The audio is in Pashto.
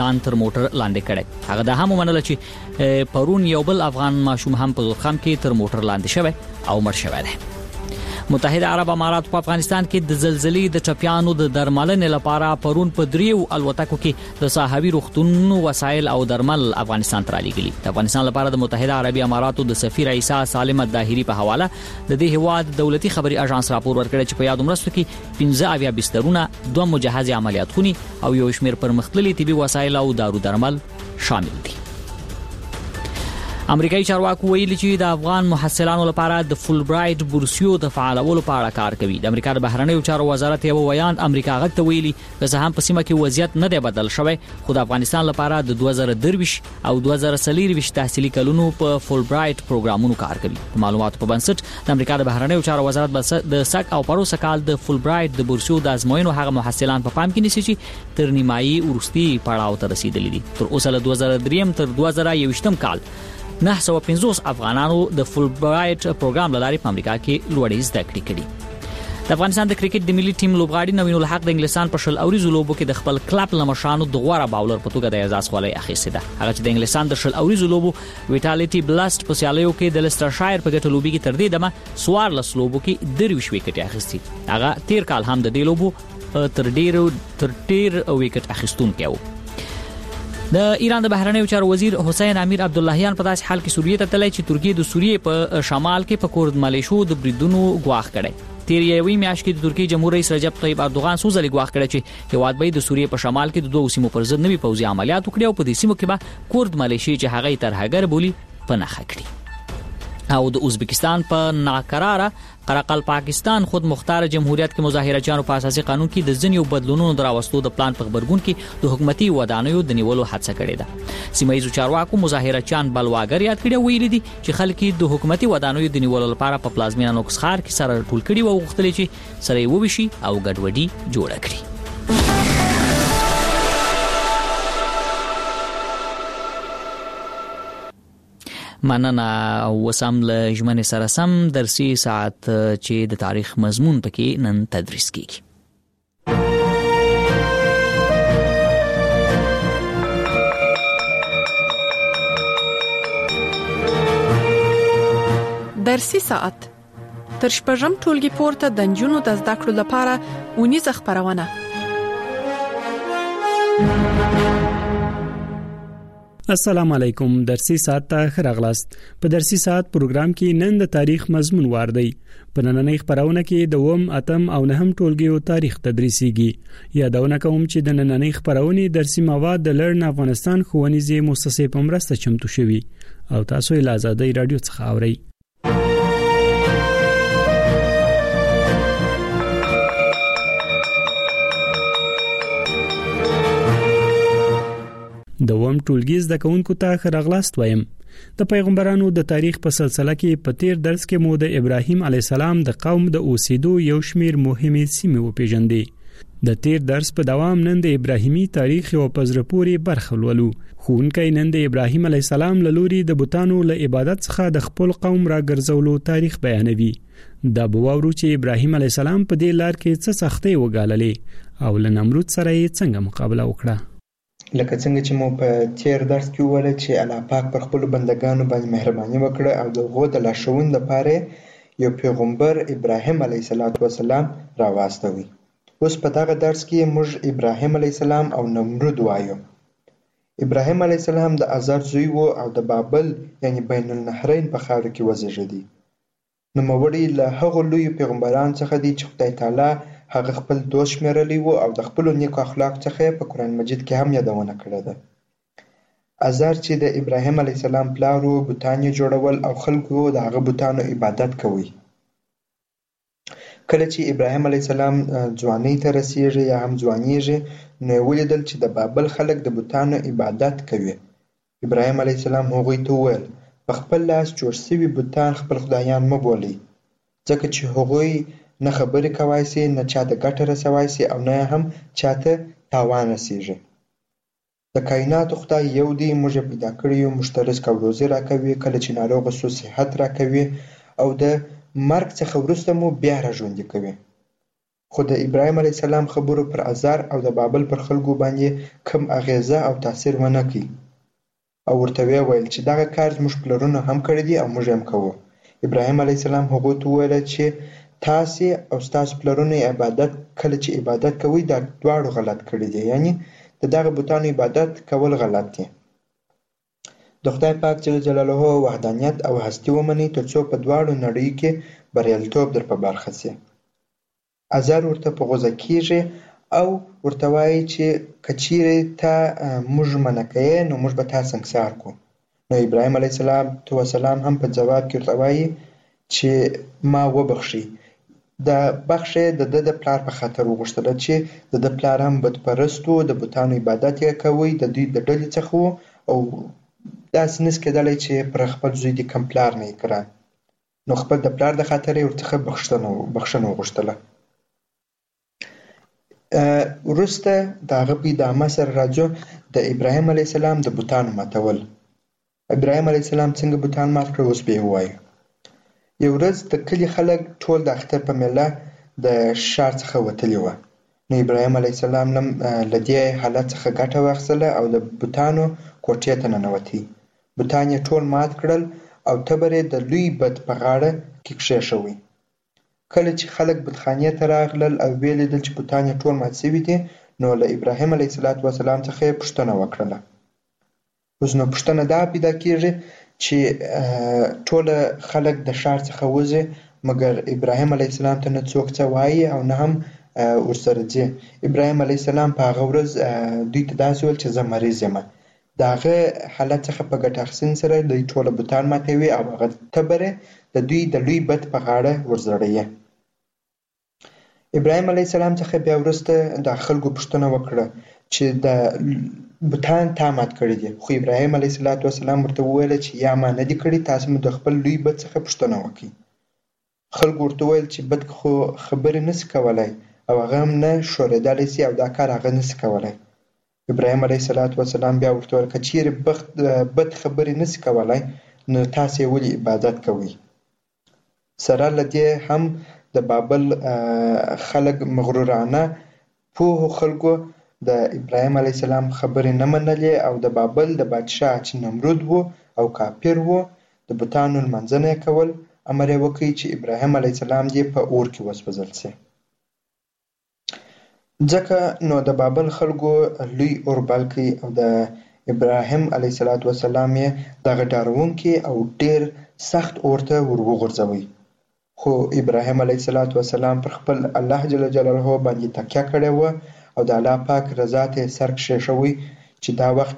تر موټر لاندې کړي. هغه د هم ومنل چې پرون یو بل افغان ماشوم هم په زورخم کې تر موټر لاندې شوی او مړ شوی دی. متحده عرب امارات په افغانستان کې د زلزلې د ټپيانو د درملنې لپاره پرون په دریو الوتکو کې د صحابي روغتونونو وسایل او درمل افغانستان ته رالیږلي. د افغانستان لپاره د متحده عربي اماراتو د سفیر عیسی سالم الداهری په حواله د دې هواد دولتي خبري اژانس راپور ورکړی چې په یاد مرستو کې 15 بسترونه، 2 مجهز عملیات خونې او یو شمېر پرمختللي طبي وسایل او دارو درمل شامل دي. امریکایي چارواکو ویلي چې د افغان محصلانو لپاره د فول برایټ بورسیو د فعالولو په اړه کار کوي. د امریکا د بهرنیو چارو وزارت یو بیان امریکا غږ ته ویلي چې هم په سیمه کې وضعیت نه دی بدل شوی، خو د افغانستان لپاره د 2023 او 2024 تحصیلي کلونو په فول برایټ پروګرامونو کار کوي. معلوماتو په بنسټ د امریکا د بهرنیو چارو وزارت د سک او پروسه کال د فول برایټ د بورسیو د ازموینو هغه محصلان په پام کې نیسي چې تر نیمایي ورستي پړاو ته رسیدلي دي. تر اوسه له 2003 تر 2021 کال 950 افغانانو د فول برایټ پروګرام لاري په امریکا کې لوړې زده کړې کړې. د افغانستان د کرکټ د ملي ټیم لوبغاړي نوین الحق د انګلستان په شل اوریزو لوبو کې د خپل کلب لمشانو د غوړه باولر په توګه د اعزاز خولۍ اخیستې ده. هغه چې د انګلستان د شل اوریزو لوبو ویټالیټي بلاست په سیالیو کې د لیسټر شایر په ګټه لوبي کې تر دې دمه 14 لوبو کې 23 وکټ اخیستي. هغه تیر کال هم د دې لوبو تر ډیر وکټ اخیستونکو. د ایران د بهرنیو چارو وزیر حسین امیر عبداللهیان په داسې حال کې سوریه ته تللی چې ترکیه د سوریه په شمال کې په کورد ملیشو د بریدونو غواخ کړي. تیر یوې میاشت کې د ترکیه جمهور رئیس رجب طیب اردوغان څو ځلې غواخ کړي چې هیواد به د سوریه په شمال کې د دوه سیمو پر ضد نوي پوځي عملیات وکړي او په دې سیمو کې به کورد ملیشي چې هغه ترهګر بولی پناه کړي. او د ازبکستان په ناقراره قرقل پاکستان خود مختار جمهوریت کې مظاهرهچیانو په اساسي قانون کې د ځینو بدلونونو دراوستو د پلان په خبرګون کې د حکومتي ودانیو د نیولو هڅه کړې ده. سیمایي چارواکو مظاهرهچیان بلواګر یاد کړي ویلي دي چې خلک د حکومتي ودانیو د نیولو لپاره په پلازمینه نوکسخار کې سره ټول کړي او غوښتل چې سره یې وویشي او ګډوډي جوړه کړي. مننه. وسم له ژمنې سره سم درسي ساعت چې د تاریخ مضمون پکې نن تدریس کیږي. درسي ساعت تر شپږم ټولګي پورته د نجونو د زده کړو لپاره اونیزه خبرونه. السلام علیکم. درسي ساعت ته خراغلاست. په درسي ساعت پروګرام کې نن د تاریخ مضمون واردی. په نننۍ خبرونه کې د 9 اتم او 9 ټولګیو تاریخ تدریسیږي. یادونه کوم چې د نننۍ خبرونې درسي مواد د لرن افغانستان ښوونیزې مؤسسې په مرسته چمتو شوي او تاسو یې له آزادۍ رادیو څخه اورئ. د وم ټولګي زده کوونکو ته خراغلاست وایم. د پیغمبرانو د تاریخ په سلسله کې په تیر درس کې مو د ابراهیم علی السلام د قوم د اوسېدو یو شمیر مهمې سیمې وپیژندې. د تیر درس په دوام نن د ابراهیمی تاریخ او پزرپوري برخه ولولو. ښوونکی نن د ابراهیم علی السلام له لوري د بوتانو له عبادت څخه د خپل قوم راګرځولو تاریخ بیانوي. دا بوورو چې ابراهیم علی السلام په دې لار کې څه سختۍ وګاللې او له نمرود سره یې څنګه مقابله وکړه. لکه څنګه چې مو په تیر درس کې وویل چې الله پاک پر خپل بندگانو باندې مهرباني وکړه او دغه د لارښوونې لپاره یو پیغمبر ابراهیم علیه السلام راواستوي. اوس په دغه درس کې موږ ابراهیم علیه السلام او نمرود وایو. ابراهیم علیه السلام د آزار زوی و او د بابل یعنی بین النهرین په خاوره کې وزیږېدی. نوموړی له هغو لویو پیغمبرانو څخه دی چې خدای تعالی هغه خپل دوست شمیرلی و او د خپل نیکو اخلاق څخه په قرآن مجید کې هم یادونه کړې ده. آزار چې د ابراهیم علیه السلام پلار و بوتان یې جوړول او خلکو د هغه بوتانو عبادت کوي. کله چې ابراهیم علیه السلام ځوانۍ ته رسیږي یا هم ځوانیږي نو یې ولیدل چې د بابل خلک د بوتانو عبادت کوي. ابراهیم علیه السلام هغوی ته وویل په خپل لاس جوړ شوي بوتان خپل خدایان مه بولئ ځکه چې هغوی نه خبرې کوای شي نه چاته ګټه رسوای شي او نه هم چاته تاوان رسیږي. د کائناتو خدای یو دی، موږ یې پیدا کړی یو، موږ ته رزق او روزي راکوي، کله چې ناروغه سو صحت راکوي او د مرګ څخه وروسته مو بیا راژوندي کوي. خو د ابراهیم علیه السلام خبرو پر آزار او د بابل پر خلکو باندې کم اغیزه او تاثیر ونه کړ او ورته ویل چې دغه کار زموږ پلرونو هم کړی دی او موږ هم کوو. ابراهیم علیه السلام هغوی ته وویل چې تاسې او ستاسو پلرونه عبادت کله چې عبادت کوئ دا دواړو غلط کړي دي، یعنی د دغه بتانو عبادت کول غلط دي. د خدای پاک جل جلاله وحدانیت او هستی ومنئ ترڅو په دواړو نړیو کې بریالیتوب در په برخه سي. آزار ورته په غوسه کیږي او ورته وایي چې که چیرې ته موږ منع کوې نو موږ به تا سنګسار کړو. نو ابراهیم علیه السلام هم په جواب کې ورته وایي چې ما وبخښئ. د بخښه د د پلار په خاطر وغوښتله چې د پلار هم بتپرست و، د بتانو عبادت یې کوي، د دوی د ډلې څخه و او داسې نس کېدلی چې پر خپل زوی دې کم پلار نه یې کړه. نو خپل د پلار د خاطر یې ورڅخه بخښنه وغوښتله. وروسته د هغه په ادامه سره راځو د ابراهیم علیه السلام د بتانو ماتول. ابراهیم علیه السلام څنګه بتان مات کړل اوس به یې ووایو. یو ورځ د کلي خلک ټول د اختر په میله د ښار څخه وتلي وه. نو ابراهیم علیه السلام له دې حالت څخه ګټه واخیستله او د بتانو کوټې ته ننوتی. بتان یې ټول مات کړل او تبر یې د لوی بت په غاړه کې کښېښوی. کله چې خلک بتخانې ته راغلل او ویې لیدل چې بتان یې ټول مات شوي دي نو له ابراهیم علیه السلام څخه یې پوښتنه وکړله. اوس نو پوښتنه دا پیدا کېږي چې ټوله خلک د ښار څخه وځي مګر ابراهیم علیه السلام ته نه څوک څه وایي او نه هم ورسره ځي. ابراهیم علیه السلام په هغه ورځ دوی ته داسې ویل چې زه مریض یم. د هغه حالت څخه په ګټه اخیستنې سره دوی ټوله بتان ماتوي او هغه تبر د دوی د لوی بت په غاړه ورزړوي. ابراهیم علیه السلام څخه بیا وروسته د خلکو پوښتنه وکړه چې د بتان تا مات کړي دي. خو ابراهیم علیه السلام ورته وویل چې یا ما نه دي کړي، تاسو مو د خپل لوی بت څخه پوښتنه وکړئ. خلکو ورته وویل چې بت خو خبرې نسي کولی او هغه هم نه ښورېدلی سي او دا کار هغه نسي کولی. ابراهیم علیه السلام بیا ورته وویل که چیرې بت خبرې نسي کولی نو تاسو یې ولې عبادت کوئ؟ سره له دې هم د بابل خلک مغرورانه پوهو خلکو د ابراهیم علیه السلام خبرې نه منلې او د بابل د بادشاه چې نمرود و او کافر و د بتانو لمانځنه یې کول. امر یې وکړ چې ابراهیم علیه السلام دې په اور کې وسوځل شي. ځکه نو د بابل خلکو لوی اور بل کړ او د ابراهیم علیه السلام یې دغه ډاروونکي او ډېر سخت اور ته ور وغورځوي. خو ابراهیم علیه السلام پر خپل الله جل جلاله باندې تکیه کړې وه او د الله پاک رضا ته یې سر کښېښوی چې دا وخت